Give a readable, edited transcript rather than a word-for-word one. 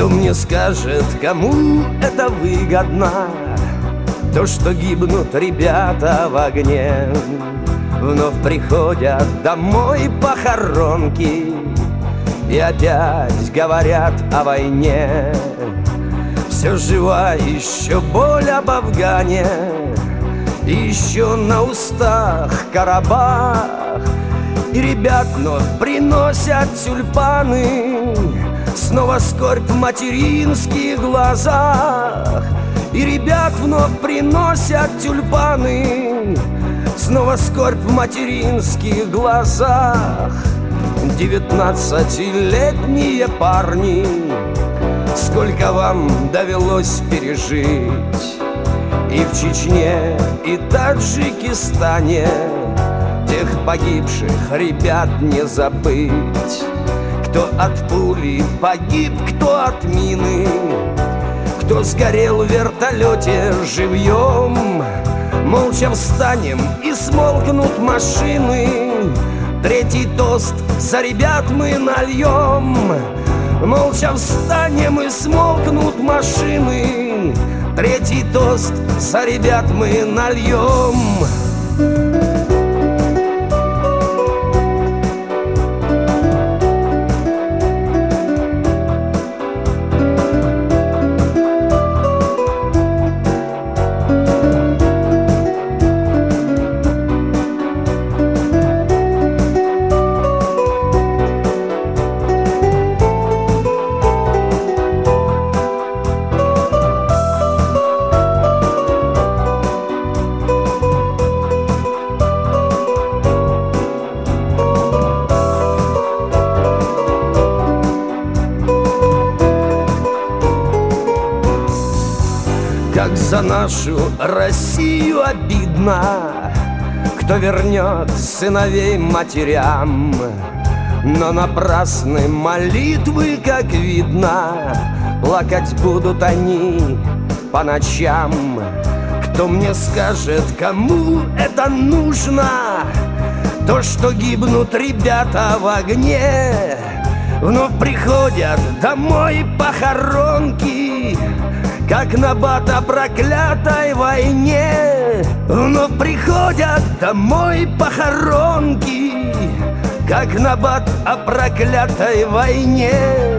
Кто мне скажет, кому это выгодно, то, что гибнут ребята в огне, вновь приходят домой похоронки и опять говорят о войне. Все жива еще боль об Афгане, и еще на устах Карабах. И ребят вновь приносят тюльпаны, снова скорбь в материнских глазах. И ребят вновь приносят тюльпаны, снова скорбь в материнских глазах. 19-летние парни, сколько вам довелось пережить, и в Чечне, и Таджикистане тех погибших ребят не забыть. Кто от пули погиб, кто от мины, кто сгорел в вертолете живьем. Молча встанем и смолкнут машины, третий тост за ребят мы нальем. Молча встанем и смолкнут машины, третий тост за ребят мы нальем. Как за нашу Россию обидно, кто вернет сыновей матерям. Но напрасны молитвы, как видно, плакать будут они по ночам. Кто мне скажет, кому это нужно, то, что гибнут ребята в огне, вновь приходят домой похоронки, как набат о проклятой войне. Вновь приходят домой похоронки, как набат о проклятой войне.